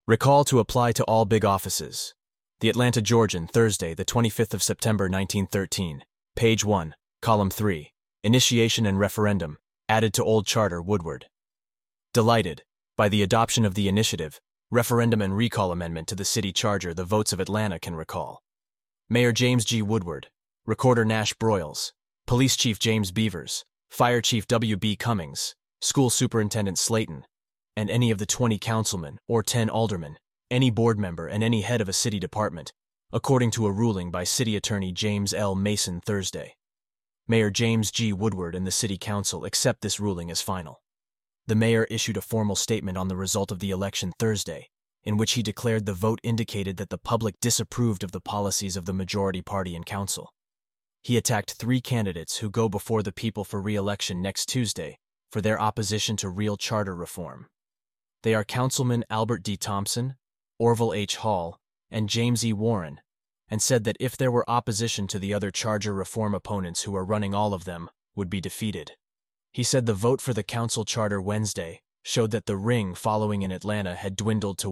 Recall to apply to all big offices. The Atlanta Georgian, Thursday, the 25th of September, 1913. Page 1, Column 3. Initiation and referendum, added to old charter, Woodward. Delighted, by the adoption of the initiative, referendum and recall amendment to the city charter, the votes of Atlanta can recall. Mayor James G. Woodward, Recorder Nash Broyles, Police Chief James Beavers, Fire Chief W. B. Cummings, School Superintendent Slayton, and any of the 20 councilmen or 10 aldermen, any board member and any head of a city department, according to a ruling by City Attorney James L. Mason Thursday. Mayor James G. Woodward and the City Council accept this ruling as final. The mayor issued a formal statement on the result of the election Thursday, in which he declared the vote indicated that the public disapproved of the policies of the majority party in council. He attacked 3 candidates who go before the people for re-election next Tuesday for their opposition to real charter reform. They are Councilman Albert D. Thompson, Orville H. Hall, and James E. Warren, and said that if there were opposition to the other charter reform opponents who are running, all of them would be defeated. He said the vote for the council charter Wednesday showed that the ring following in Atlanta had dwindled to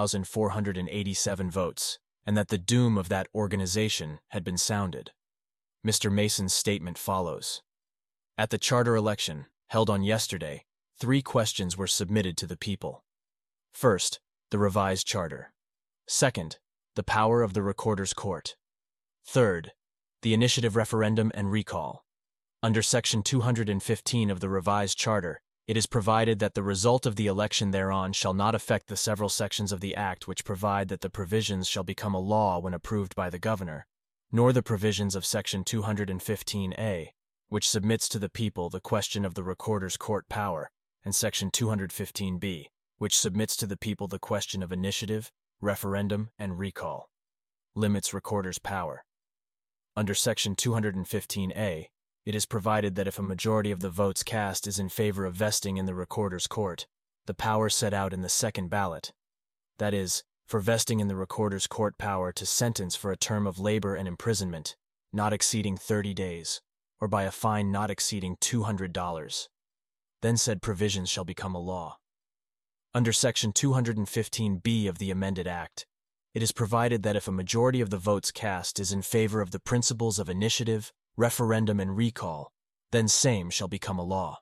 1,487 votes, and that the doom of that organization had been sounded. Mr. Mason's statement follows. At the charter election, held on yesterday, 3 questions were submitted to the people. First, the revised charter. Second, the power of the Recorder's Court. Third, the initiative referendum and recall. Under Section 215 of the revised charter, it is provided that the result of the election thereon shall not affect the several sections of the Act which provide that the provisions shall become a law when approved by the governor, nor the provisions of Section 215A, which submits to the people the question of the Recorder's Court power, and Section 215B, which submits to the people the question of initiative, referendum, and recall. Limits Recorder's power. Under Section 215A, it is provided that if a majority of the votes cast is in favor of vesting in the Recorder's Court, the power set out in the second ballot, that is, for vesting in the Recorder's Court power to sentence for a term of labor and imprisonment not exceeding 30 days, or by a fine not exceeding $200, then said provisions shall become a law. Under Section 215B of the amended Act, it is provided that if a majority of the votes cast is in favor of the principles of initiative, referendum, and recall, then same shall become a law.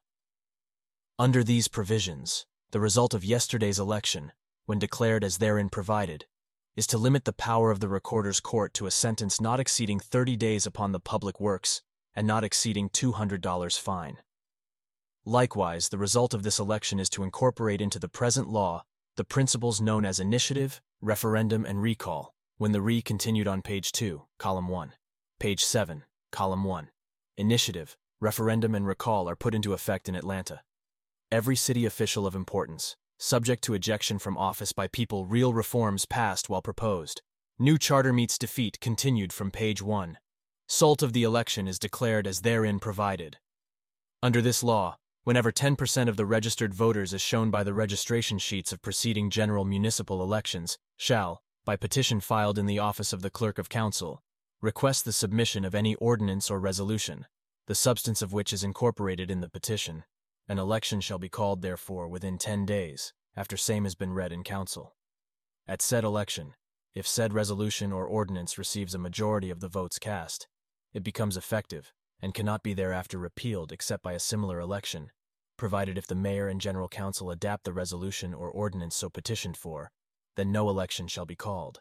Under these provisions, the result of yesterday's election, when declared as therein provided, is to limit the power of the Recorder's Court to a sentence not exceeding 30 days upon the public works and not exceeding $200 fine. Likewise, the result of this election is to incorporate into the present law the principles known as initiative, referendum, and recall, when the re continued on page 2, column 1. Page 7, column 1. Initiative, referendum, and recall are put into effect in Atlanta. Every city official of importance, subject to ejection from office by people, real reforms passed while proposed. New charter meets defeat continued from page 1. Result of the election is declared as therein provided. Under this law, whenever 10% of the registered voters as shown by the registration sheets of preceding general municipal elections, shall, by petition filed in the office of the Clerk of Council, request the submission of any ordinance or resolution, the substance of which is incorporated in the petition, an election shall be called therefore within 10 days, after same has been read in council. At said election, if said resolution or ordinance receives a majority of the votes cast, it becomes effective, and cannot be thereafter repealed except by a similar election, provided if the mayor and general council adapt the resolution or ordinance so petitioned for, then no election shall be called.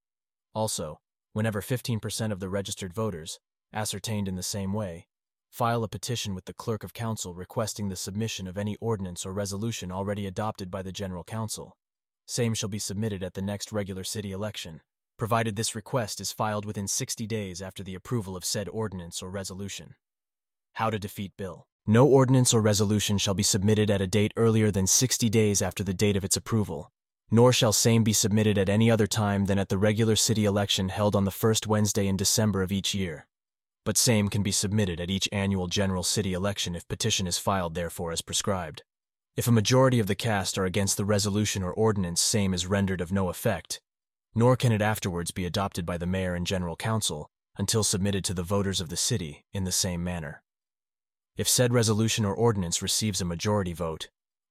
Also, whenever 15% of the registered voters, ascertained in the same way, file a petition with the Clerk of Council requesting the submission of any ordinance or resolution already adopted by the general council, same shall be submitted at the next regular city election, provided this request is filed within 60 days after the approval of said ordinance or resolution. How to defeat bill. No ordinance or resolution shall be submitted at a date earlier than 60 days after the date of its approval, nor shall same be submitted at any other time than at the regular city election held on the first Wednesday in December of each year. But same can be submitted at each annual general city election if petition is filed therefore as prescribed. If a majority of the cast are against the resolution or ordinance, same is rendered of no effect, nor can it afterwards be adopted by the mayor and general council until submitted to the voters of the city in the same manner. If said resolution or ordinance receives a majority vote,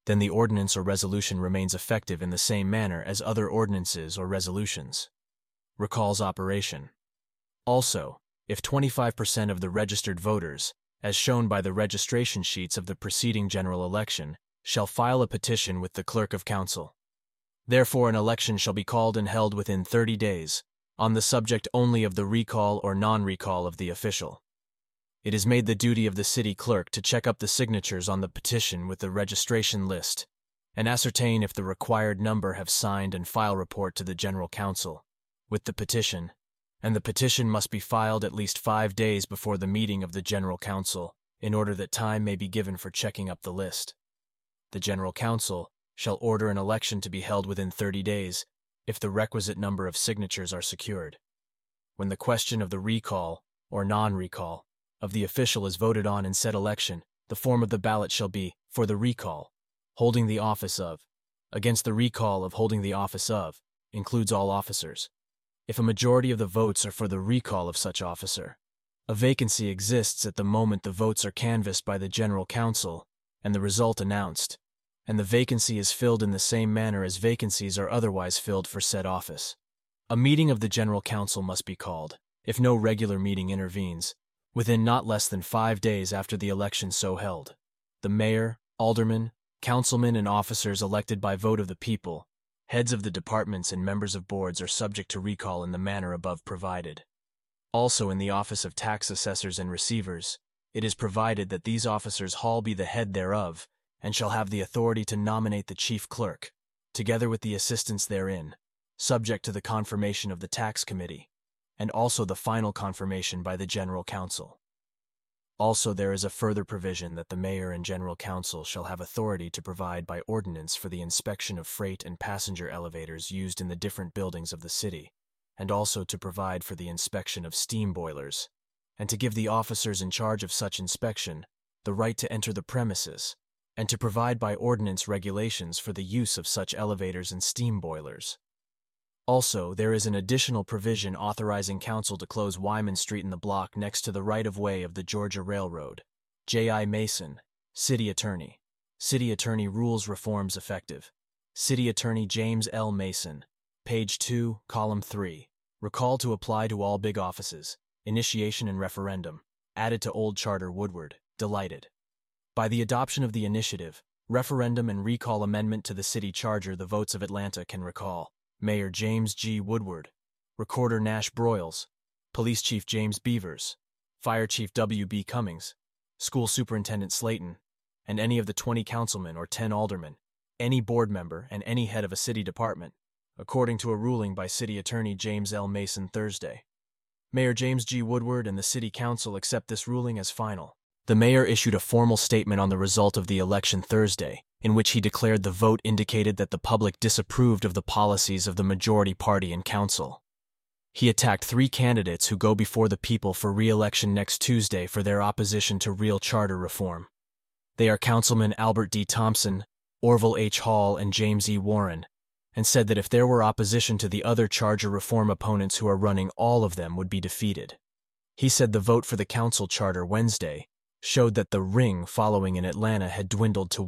then the ordinance or resolution remains effective in the same manner as other ordinances or resolutions. Recalls operation. Also, if 25% of the registered voters, as shown by the registration sheets of the preceding general election, shall file a petition with the Clerk of Council. Therefore, an election shall be called and held within 30 days, on the subject only of the recall or non-recall of the official. It is made the duty of the city clerk to check up the signatures on the petition with the registration list, and ascertain if the required number have signed and file report to the General Council with the petition, and the petition must be filed at least 5 days before the meeting of the General Council, in order that time may be given for checking up the list. The General Council shall order an election to be held within 30 days, if the requisite number of signatures are secured. When the question of the recall or non-recall of the official is voted on in said election, the form of the ballot shall be for the recall, holding the office of, against the recall of holding the office of, includes all officers. If a majority of the votes are for the recall of such officer, a vacancy exists at the moment the votes are canvassed by the General Council and the result announced, and the vacancy is filled in the same manner as vacancies are otherwise filled for said office. A meeting of the General Council must be called, if no regular meeting intervenes, within not less than 5 days after the election so held. The mayor, aldermen, councilmen, and officers elected by vote of the people, heads of the departments and members of boards are subject to recall in the manner above provided. Also in the office of tax assessors and receivers, it is provided that these officers Hall be the head thereof, and shall have the authority to nominate the chief clerk, together with the assistants therein, subject to the confirmation of the tax committee, and also the final confirmation by the General Council. Also there is a further provision that the mayor and General Council shall have authority to provide by ordinance for the inspection of freight and passenger elevators used in the different buildings of the city, and also to provide for the inspection of steam boilers, and to give the officers in charge of such inspection the right to enter the premises, and to provide by ordinance regulations for the use of such elevators and steam boilers. Also, there is an additional provision authorizing council to close Wyman Street in the block next to the right-of-way of the Georgia Railroad. J.I. Mason, City Attorney. City Attorney Rules Reforms Effective. City Attorney James L. Mason. Page 2, Column 3. Recall to apply to all big offices. Initiation and referendum. Added to Old Charter Woodward. Delighted. By the adoption of the initiative, referendum, and recall amendment to the city charter, the votes of Atlanta can recall Mayor James G. Woodward, Recorder Nash Broyles, Police Chief James Beavers, Fire Chief W. B. Cummings, School Superintendent Slayton, and any of the 20 councilmen or 10 aldermen, any board member, and any head of a city department, according to a ruling by City Attorney James L. Mason Thursday. Mayor James G. Woodward and the City Council accept this ruling as final. The mayor issued a formal statement on the result of the election Thursday, in which he declared the vote indicated that the public disapproved of the policies of the majority party in council. He attacked 3 candidates who go before the people for re-election next Tuesday for their opposition to real charter reform. They are Councilman Albert D. Thompson, Orville H. Hall, and James E. Warren, and said that if there were opposition to the other charter reform opponents who are running, all of them would be defeated. He said the vote for the council charter Wednesday showed that the ring following in Atlanta had dwindled to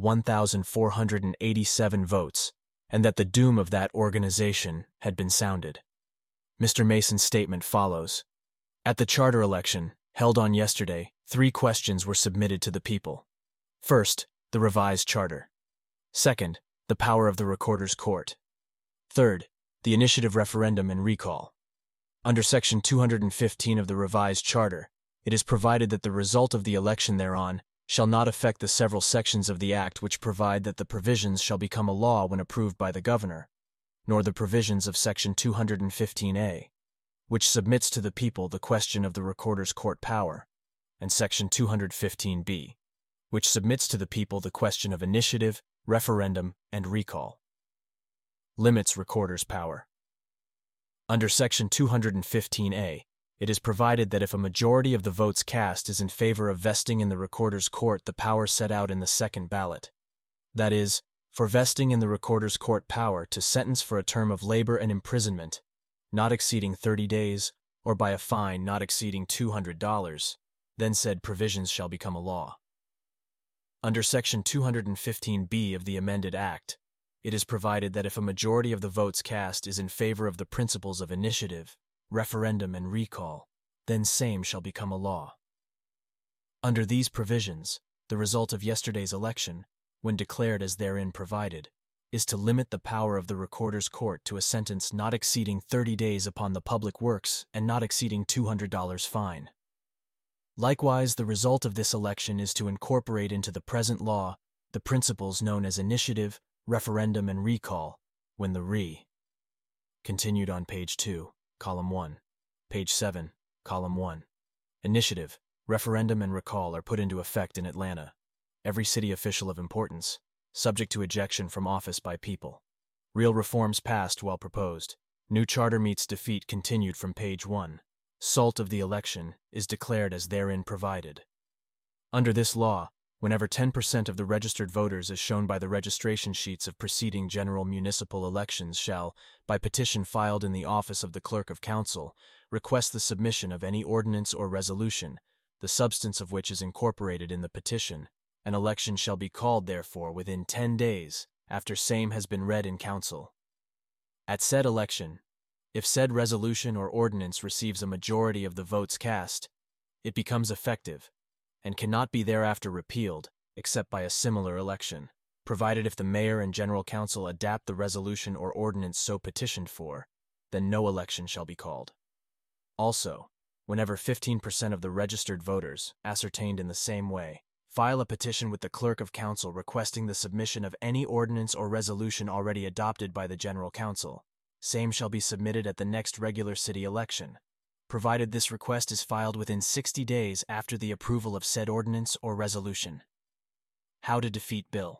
1,487 votes, and that the doom of that organization had been sounded. Mr. Mason's statement follows. At the charter election, held on yesterday, 3 questions were submitted to the people. First, the revised charter. Second, the power of the Recorder's Court. Third, the initiative referendum and recall. Under Section 215 of the revised charter, it is provided that the result of the election thereon shall not affect the several sections of the Act which provide that the provisions shall become a law when approved by the governor, nor the provisions of Section 215A, which submits to the people the question of the Recorder's Court power, and Section 215B, which submits to the people the question of initiative, referendum, and recall. Limits Recorder's power. Under Section 215A, it is provided that if a majority of the votes cast is in favor of vesting in the Recorder's Court the power set out in the second ballot, that is, for vesting in the Recorder's Court power to sentence for a term of labor and imprisonment, not exceeding 30 days, or by a fine not exceeding $200, then said provisions shall become a law. Under Section 215B of the amended Act, it is provided that if a majority of the votes cast is in favor of the principles of initiative, referendum, and recall, then same shall become a law. Under these provisions, the result of yesterday's election, when declared as therein provided, is to limit the power of the Recorder's Court to a sentence not exceeding 30 days upon the public works and not exceeding $200 fine. Likewise, the result of this election is to incorporate into the present law the principles known as initiative, referendum, and recall, when the continued on page 2, column 1, page 7, column 1. Initiative, referendum, and recall are put into effect in Atlanta. Every city official of importance, subject to ejection from office by people. Real reforms passed while proposed. New charter meets defeat continued from page 1. Salt of the election is declared as therein provided. Under this law, whenever 10% of the registered voters as shown by the registration sheets of preceding general municipal elections shall, by petition filed in the office of the Clerk of Council, request the submission of any ordinance or resolution, the substance of which is incorporated in the petition, an election shall be called therefore within 10 days after same has been read in council. At said election, if said resolution or ordinance receives a majority of the votes cast, it becomes effective, and cannot be thereafter repealed except by a similar election, provided if the mayor and general council adapt the resolution or ordinance so petitioned for, then no election shall be called. Also, whenever 15% of the registered voters, ascertained in the same way, file a petition with the Clerk of Council requesting the submission of any ordinance or resolution already adopted by the General Council, same shall be submitted at the next regular city election, provided this request is filed within 60 days after the approval of said ordinance or resolution. How to defeat bill.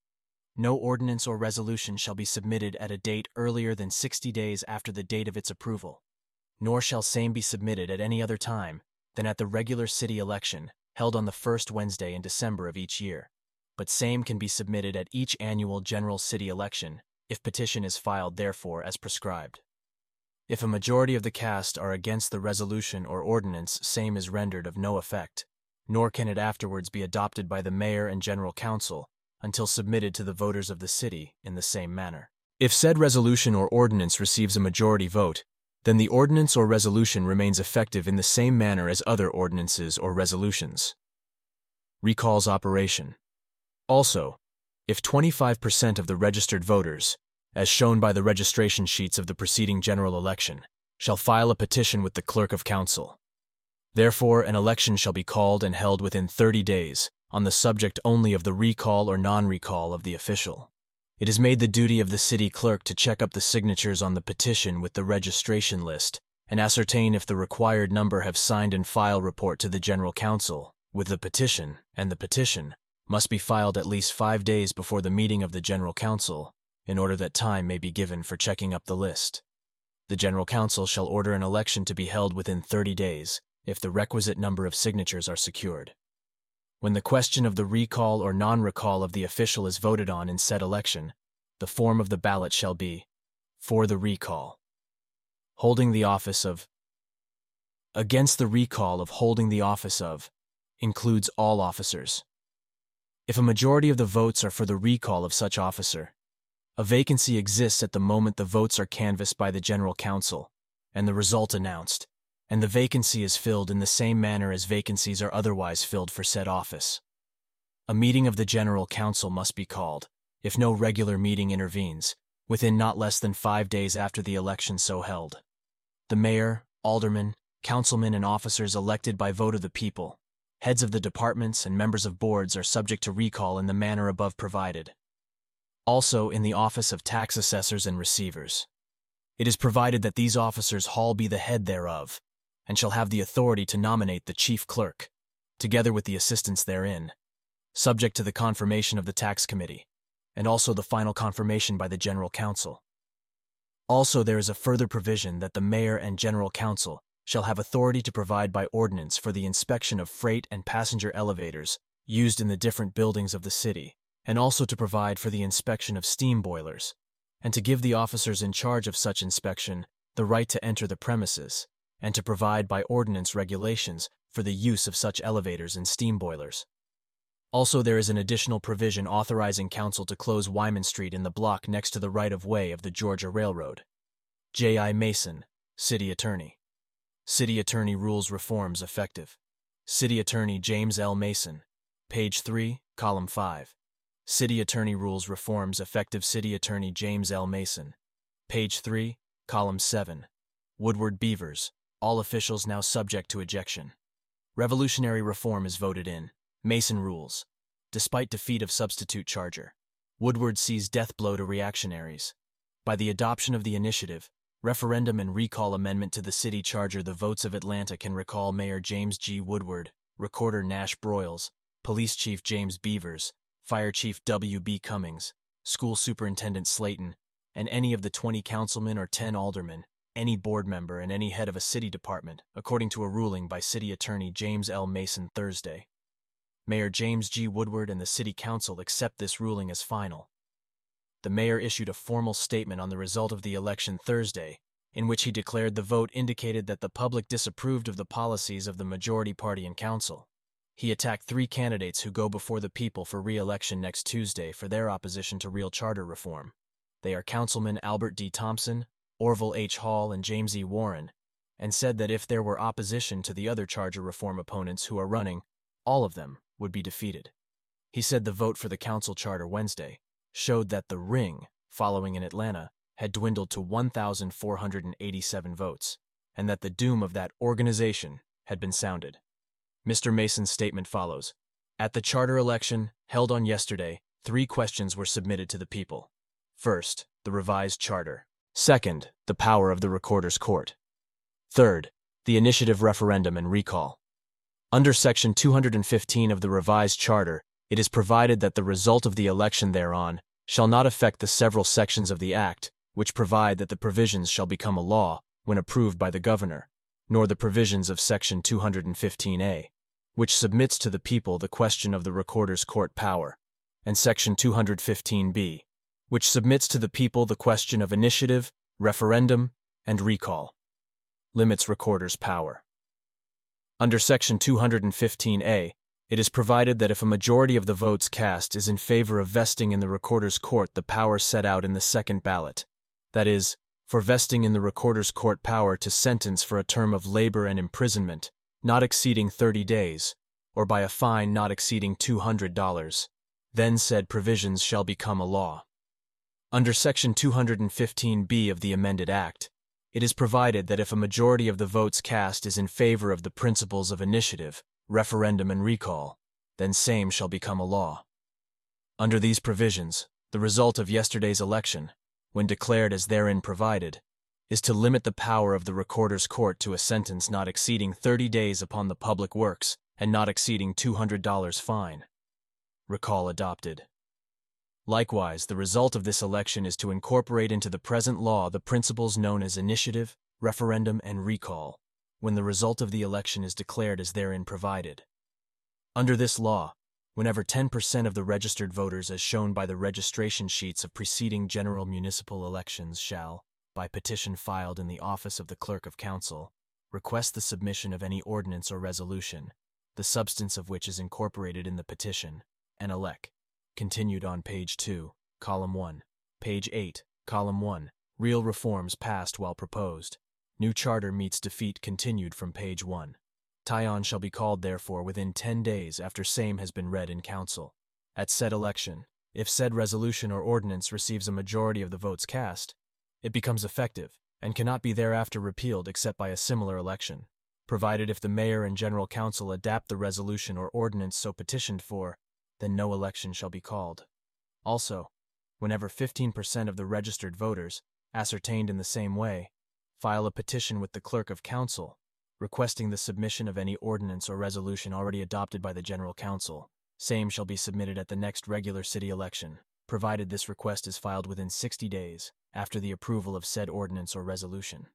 No ordinance or resolution shall be submitted at a date earlier than 60 days after the date of its approval, nor shall same be submitted at any other time than at the regular city election held on the first Wednesday in December of each year, but same can be submitted at each annual general city election if petition is filed therefore as prescribed. If a majority of the cast are against the resolution or ordinance, same is rendered of no effect, nor can it afterwards be adopted by the mayor and general council until submitted to the voters of the city in the same manner. If said resolution or ordinance receives a majority vote, then the ordinance or resolution remains effective in the same manner as other ordinances or resolutions. Recalls operation. Also, if 25% of the registered voters, as shown by the registration sheets of the preceding general election, shall file a petition with the Clerk of Council, therefore an election shall be called and held within 30 days on the subject only of the recall or non-recall of the official. It is made the duty of the city clerk to check up the signatures on the petition with the registration list and ascertain if the required number have signed and file report to the General Council with the petition, and the petition must be filed at least 5 days before the meeting of the General Council, in order that time may be given for checking up the list. The General Council shall order an election to be held within 30 days if the requisite number of signatures are secured. When the question of the recall or non-recall of the official is voted on in said election, the form of the ballot shall be, for the recall, holding the office of, against the recall of holding the office of, includes all officers. If a majority of the votes are for the recall of such officer, a vacancy exists at the moment the votes are canvassed by the General Council and the result announced, and the vacancy is filled in the same manner as vacancies are otherwise filled for said office. A meeting of the General Council must be called, if no regular meeting intervenes, within not less than 5 days after the election so held. The mayor, aldermen, councilmen, and officers elected by vote of the people, heads of the departments and members of boards are subject to recall in the manner above provided. Also in the office of tax assessors and receivers. It is provided that these officers Hall be the head thereof, and shall have the authority to nominate the chief clerk, together with the assistants therein, subject to the confirmation of the tax committee, and also the final confirmation by the General Council. Also there is a further provision that the mayor and General Council shall have authority to provide by ordinance for the inspection of freight and passenger elevators used in the different buildings of the city, and also to provide for the inspection of steam boilers, and to give the officers in charge of such inspection the right to enter the premises, and to provide by ordinance regulations for the use of such elevators and steam boilers. Also, there is an additional provision authorizing council to close Wyman Street in the block next to the right-of-way of the Georgia Railroad. J.I. Mason, City Attorney. City Attorney Rules Reforms Effective. City Attorney James L. Mason. Page 3, Column 5. City Attorney Rules Reforms Effective. City Attorney James L. Mason. Page 3, Column 7. Woodward Beavers. All officials now subject to ejection. Revolutionary reform is voted in. Mason rules. Despite defeat of substitute charger. Woodward sees death blow to reactionaries. By the adoption of the initiative, referendum and recall amendment to the city charter, the votes of Atlanta can recall Mayor James G. Woodward, Recorder Nash Broyles, Police Chief James Beavers, Fire Chief W. B. Cummings, School Superintendent Slayton, and any of the 20 councilmen or 10 aldermen, any board member, and any head of a city department, according to a ruling by City Attorney James L. Mason Thursday. Mayor James G. Woodward and the City Council accept this ruling as final. The mayor issued a formal statement on the result of the election Thursday, in which he declared the vote indicated that the public disapproved of the policies of the majority party in council. He attacked 3 candidates who go before the people for re-election next Tuesday for their opposition to real charter reform. They are Councilman Albert D. Thompson, Orville H. Hall, and James E. Warren, and said that if there were opposition to the other charter reform opponents who are running, all of them would be defeated. He said the vote for the council charter Wednesday showed that the ring, following in Atlanta, had dwindled to 1,487 votes, and that the doom of that organization had been sounded. Mr. Mason's statement follows. At the charter election, held on yesterday, 3 questions were submitted to the people. First, the revised charter. Second, the power of the Recorder's Court. Third, the initiative referendum and recall. Under Section 215 of the revised charter, it is provided that the result of the election thereon shall not affect the several sections of the Act, which provide that the provisions shall become a law when approved by the governor, nor the provisions of Section 215A, which submits to the people the question of the Recorder's Court power, and Section 215B, which submits to the people the question of initiative, referendum, and recall. Limits Recorder's power. Under Section 215A, it is provided that if a majority of the votes cast is in favor of vesting in the Recorder's Court the power set out in the second ballot, that is, for vesting in the Recorder's Court power to sentence for a term of labor and imprisonment not exceeding 30 days, or by a fine not exceeding $200, then said provisions shall become a law. Under Section 215B of the amended Act, it is provided that if a majority of the votes cast is in favor of the principles of initiative, referendum, and recall, then same shall become a law. Under these provisions, the result of yesterday's election, when declared as therein provided, is to limit the power of the Recorder's Court to a sentence not exceeding 30 days upon the public works and not exceeding $200 fine. Recall adopted. Likewise, the result of this election is to incorporate into the present law the principles known as initiative, referendum, and recall, when the result of the election is declared as therein provided. Under this law, whenever 10% of the registered voters as shown by the registration sheets of preceding general municipal elections shall, by petition filed in the office of the Clerk of Council, request the submission of any ordinance or resolution, the substance of which is incorporated in the petition, and elect. Continued on page 2, column 1. Page 8, column 1. Real reforms passed while proposed. New charter meets defeat continued from page 1. Tyon shall be called therefore within 10 days after same has been read in council. At said election, if said resolution or ordinance receives a majority of the votes cast, it becomes effective, and cannot be thereafter repealed except by a similar election, provided if the mayor and general council adapt the resolution or ordinance so petitioned for, then no election shall be called. Also, whenever 15% of the registered voters, ascertained in the same way, file a petition with the Clerk of Council, requesting the submission of any ordinance or resolution already adopted by the General Council, same shall be submitted at the next regular city election, provided this request is filed within 60 days after the approval of said ordinance or resolution.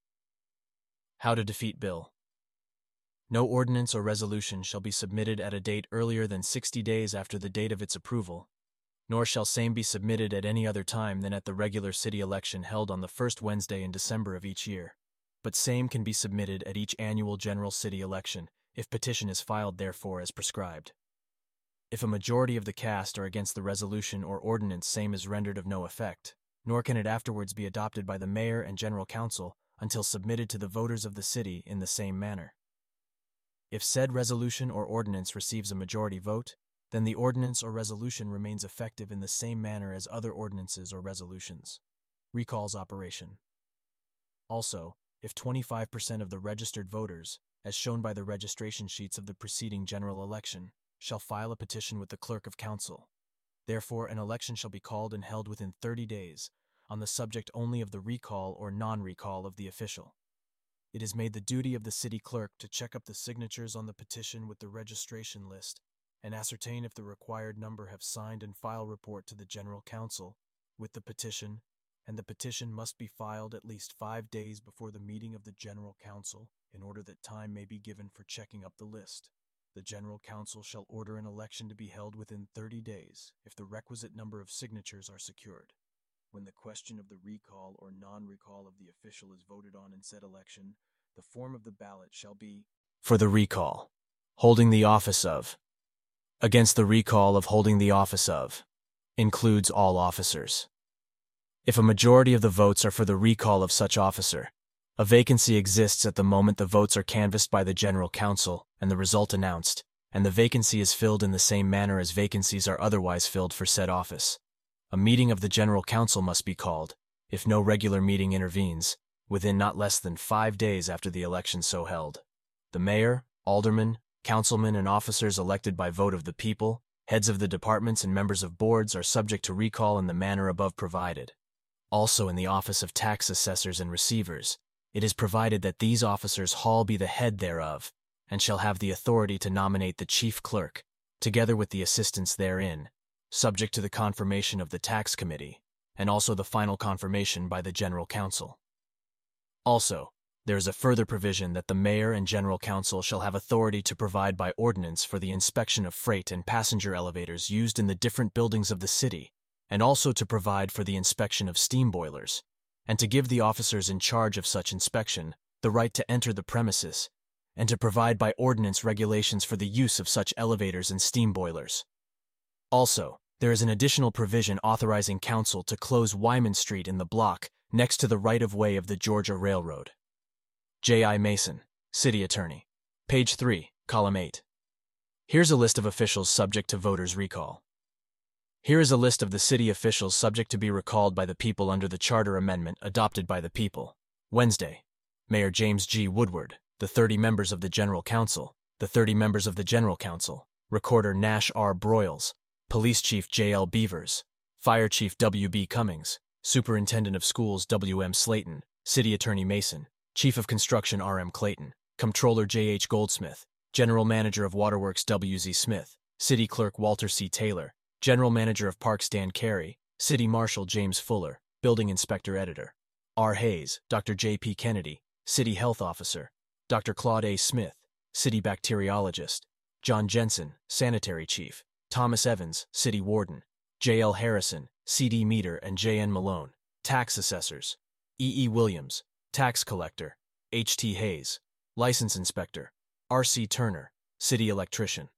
How to defeat bill. No ordinance or resolution shall be submitted at a date earlier than 60 days after the date of its approval, nor shall same be submitted at any other time than at the regular city election held on the first Wednesday in December of each year, but same can be submitted at each annual general city election if petition is filed therefor as prescribed. If a majority of the cast are against the resolution or ordinance, same is rendered of no effect, nor can it afterwards be adopted by the mayor and general council until submitted to the voters of the city in the same manner. If said resolution or ordinance receives a majority vote, then the ordinance or resolution remains effective in the same manner as other ordinances or resolutions. Recalls operation. Also, if 25% of the registered voters, as shown by the registration sheets of the preceding general election, shall file a petition with the clerk of council. Therefore, an election shall be called and held within 30 days, on the subject only of the recall or non-recall of the official. It is made the duty of the city clerk to check up the signatures on the petition with the registration list and ascertain if the required number have signed and file report to the general council with the petition, and the petition must be filed at least 5 days before the meeting of the general council in order that time may be given for checking up the list. The general council shall order an election to be held within 30 days if the requisite number of signatures are secured. When the question of the recall or non-recall of the official is voted on in said election, the form of the ballot shall be for the recall, holding the office of. Against the recall of holding the office of includes all officers. If a majority of the votes are for the recall of such officer, a vacancy exists at the moment the votes are canvassed by the general council and the result announced, and the vacancy is filled in the same manner as vacancies are otherwise filled for said office. A meeting of the general council must be called, if no regular meeting intervenes, within not less than 5 days after the election so held. The mayor, aldermen, councilmen, and officers elected by vote of the people, heads of the departments and members of boards are subject to recall in the manner above provided. Also in the office of tax assessors and receivers, it is provided that these officers Hall be the head thereof, and shall have the authority to nominate the chief clerk, together with the assistants therein, subject to the confirmation of the tax committee, and also the final confirmation by the general council. Also, there is a further provision that the mayor and general council shall have authority to provide by ordinance for the inspection of freight and passenger elevators used in the different buildings of the city, and also to provide for the inspection of steam boilers, and to give the officers in charge of such inspection the right to enter the premises, and to provide by ordinance regulations for the use of such elevators and steam boilers. Also, there is an additional provision authorizing council to close Wyman Street in the block next to the right-of-way of the Georgia Railroad. J.I. Mason, City Attorney. Page 3, Column 8. Here's a list of officials subject to voters' recall. Here is a list of the city officials subject to be recalled by the people under the charter amendment adopted by the people. Wednesday, Mayor James G. Woodward, the 30 members of the General Council, the 30 members of the General Council, Recorder Nash R. Broyles, Police Chief J. L. Beavers, Fire Chief W. B. Cummings, Superintendent of Schools W. M. Slayton, City Attorney Mason, Chief of Construction R. M. Clayton, Comptroller J. H. Goldsmith, General Manager of Waterworks W. Z. Smith, City Clerk Walter C. Taylor, General Manager of Parks Dan Carey, City Marshal James Fuller, Building Inspector Editor R. Hayes, Dr. J. P. Kennedy, City Health Officer, Dr. Claude A. Smith, City Bacteriologist, John Jensen, Sanitary Chief, Thomas Evans, City Warden, J. L. Harrison, C.D. Meter and J. N. Malone, Tax Assessors, E. E. Williams, Tax Collector, H. T. Hayes, License Inspector, R. C. Turner, City Electrician.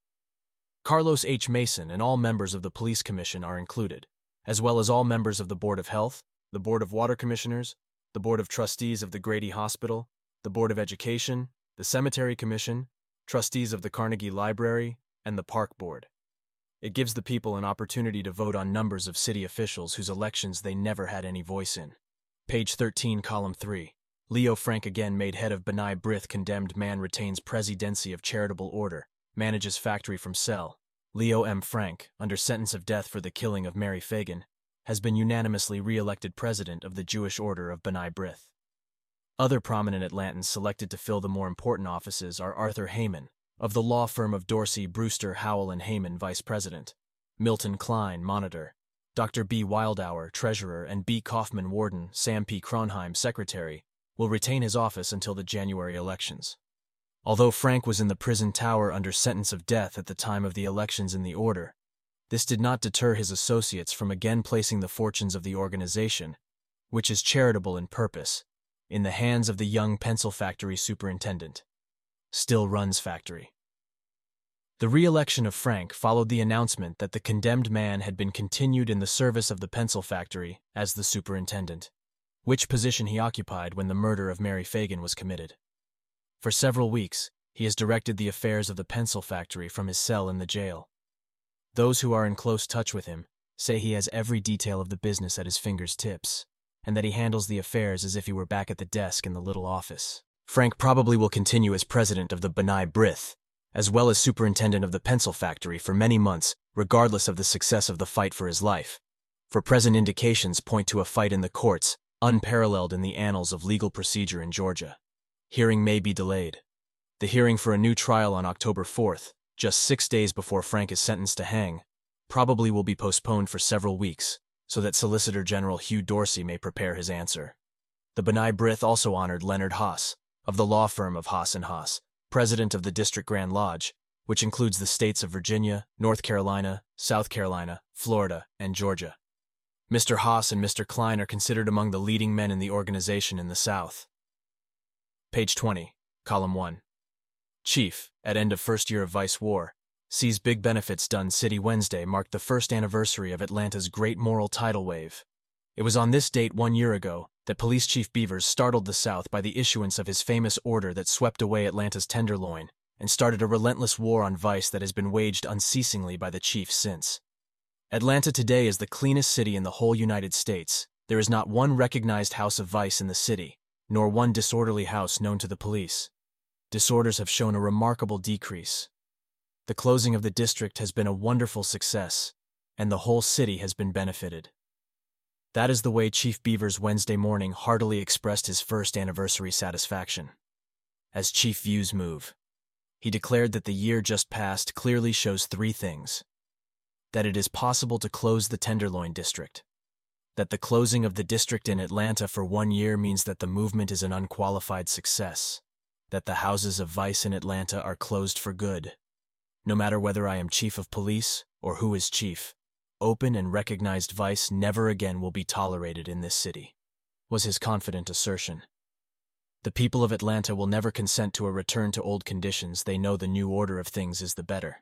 Carlos H. Mason and all members of the Police Commission are included, as well as all members of the Board of Health, the Board of Water Commissioners, the Board of Trustees of the Grady Hospital, the Board of Education, the Cemetery Commission, trustees of the Carnegie Library, and the Park Board. It gives the people an opportunity to vote on numbers of city officials whose elections they never had any voice in. Page 13, Column 3. Leo Frank again made head of B'nai B'rith. Condemned man retains presidency of charitable order, manages factory from cell. Leo M. Frank, under sentence of death for the killing of Mary Fagan, has been unanimously re-elected president of the Jewish Order of B'nai B'rith. Other prominent Atlantans selected to fill the more important offices are Arthur Heyman, of the law firm of Dorsey, Brewster, Howell, and Heyman, vice president; Milton Klein, monitor; Dr. B. Wildauer, treasurer; and B. Kaufman, warden; Sam P. Kronheim, secretary, will retain his office until the January elections. Although Frank was in the prison tower under sentence of death at the time of the elections in the order, this did not deter his associates from again placing the fortunes of the organization, which is charitable in purpose, in the hands of the young pencil factory superintendent. Still runs factory. The re-election of Frank followed the announcement that the condemned man had been continued in the service of the pencil factory as the superintendent, which position he occupied when the murder of Mary Fagan was committed. For several weeks, he has directed the affairs of the pencil factory from his cell in the jail. Those who are in close touch with him say he has every detail of the business at his fingers' tips, and that he handles the affairs as if he were back at the desk in the little office. Frank probably will continue as president of the B'nai B'rith, as well as superintendent of the pencil factory for many months, regardless of the success of the fight for his life. For present indications point to a fight in the courts, unparalleled in the annals of legal procedure in Georgia. Hearing may be delayed. The hearing for a new trial on October 4th, just 6 days before Frank is sentenced to hang, probably will be postponed for several weeks, so that Solicitor General Hugh Dorsey may prepare his answer. The B'nai B'rith also honored Leonard Haas, of the law firm of Haas & Haas, president of the District Grand Lodge, which includes the states of Virginia, North Carolina, South Carolina, Florida, and Georgia. Mr. Haas and Mr. Klein are considered among the leading men in the organization in the South. Page 20, Column 1. Chief, at end of first year of Vice War, sees big benefits done. City Wednesday marked the first anniversary of Atlanta's great moral tidal wave. It was on this date 1 year ago that Police Chief Beavers startled the South by the issuance of his famous order that swept away Atlanta's Tenderloin and started a relentless war on vice that has been waged unceasingly by the chief since. Atlanta today is the cleanest city in the whole United States. There is not one recognized house of vice in the city, nor one disorderly house known to the police. Disorders have shown a remarkable decrease. The closing of the district has been a wonderful success, and the whole city has been benefited. That is the way Chief Beavers Wednesday morning heartily expressed his first anniversary satisfaction. As Chief views move, he declared that the year just past clearly shows 3 things. That it is possible to close the Tenderloin district. That the closing of the district in Atlanta for 1 year means that the movement is an unqualified success. That the houses of vice in Atlanta are closed for good. No matter whether I am chief of police or who is chief, open and recognized vice never again will be tolerated in this city, was his confident assertion. The people of Atlanta will never consent to a return to old conditions. They know the new order of things is the better.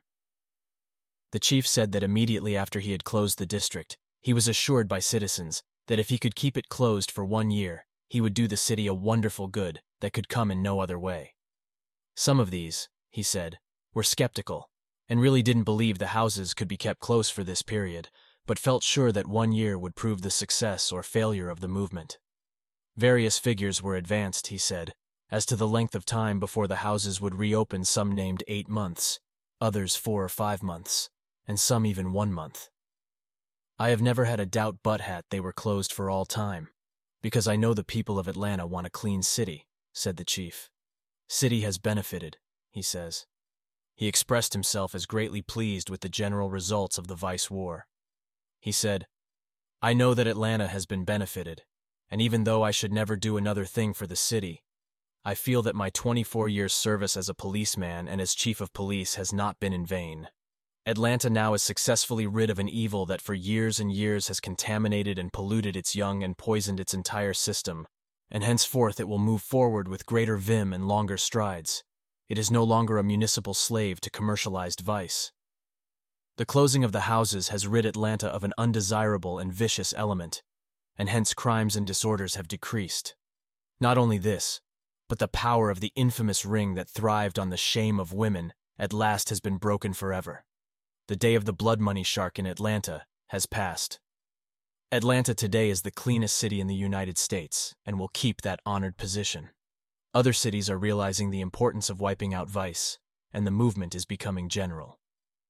The chief said that immediately after he had closed the district, he was assured by citizens that if he could keep it closed for 1 year, he would do the city a wonderful good that could come in no other way. Some of these, he said, were skeptical, and really didn't believe the houses could be kept closed for this period, but felt sure that 1 year would prove the success or failure of the movement. Various figures were advanced, he said, as to the length of time before the houses would reopen. Some named 8 months, others 4 or 5 months, and some even 1 month. I have never had a doubt but hat they were closed for all time, because I know the people of Atlanta want a clean city, said the chief. City has benefited, he says. He expressed himself as greatly pleased with the general results of the vice war. He said, I know that Atlanta has been benefited, and even though I should never do another thing for the city, I feel that my 24 years' service as a policeman and as chief of police has not been in vain. Atlanta now is successfully rid of an evil that for years and years has contaminated and polluted its young and poisoned its entire system, and henceforth it will move forward with greater vim and longer strides. It is no longer a municipal slave to commercialized vice. The closing of the houses has rid Atlanta of an undesirable and vicious element, and hence crimes and disorders have decreased. Not only this, but the power of the infamous ring that thrived on the shame of women at last has been broken forever. The day of the blood money shark in Atlanta has passed. Atlanta today is the cleanest city in the United States and will keep that honored position. Other cities are realizing the importance of wiping out vice, and the movement is becoming general.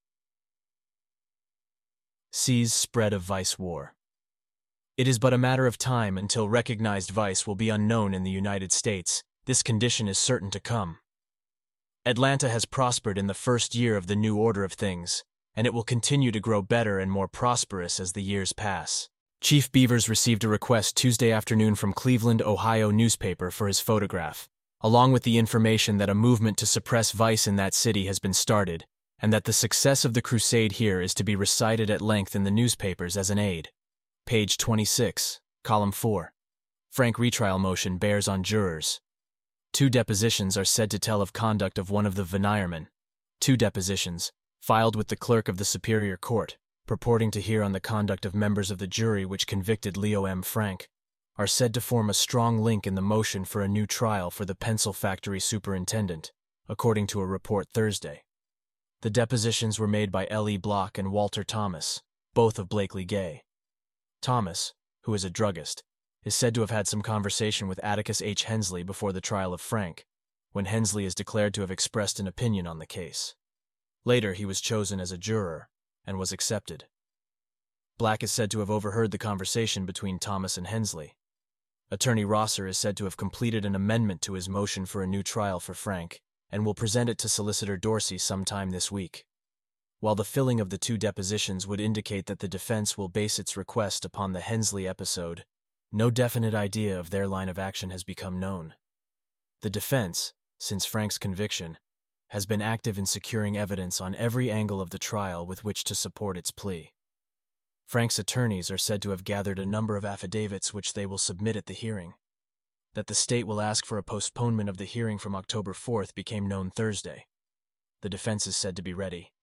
Sees spread of vice war. It is but a matter of time until recognized vice will be unknown in the United States. This condition is certain to come. Atlanta has prospered in the first year of the new order of things, and it will continue to grow better and more prosperous as the years pass. Chief Beavers received a request Tuesday afternoon from Cleveland, Ohio newspaper for his photograph, along with the information that a movement to suppress vice in that city has been started, and that the success of the crusade here is to be recited at length in the newspapers as an aid. Page 26, Column 4. Frank retrial motion bears on jurors. 2 depositions are said to tell of conduct of one of the Venirmen. 2 depositions, filed with the clerk of the Superior Court, purporting to hear on the conduct of members of the jury which convicted Leo M. Frank, are said to form a strong link in the motion for a new trial for the pencil factory superintendent, according to a report Thursday. The depositions were made by L.E. Block and Walter Thomas, both of Blakely Gay. Thomas, who is a druggist, is said to have had some conversation with Atticus H. Hensley before the trial of Frank, when Hensley is declared to have expressed an opinion on the case. Later, he was chosen as a juror and was accepted. Black is said to have overheard the conversation between Thomas and Hensley. Attorney Rosser is said to have completed an amendment to his motion for a new trial for Frank and will present it to Solicitor Dorsey sometime this week. While the filling of the two depositions would indicate that the defense will base its request upon the Hensley episode, no definite idea of their line of action has become known. The defense, since Frank's conviction, has been active in securing evidence on every angle of the trial with which to support its plea. Frank's attorneys are said to have gathered a number of affidavits which they will submit at the hearing. That the state will ask for a postponement of the hearing from October 4th became known Thursday. The defense is said to be ready.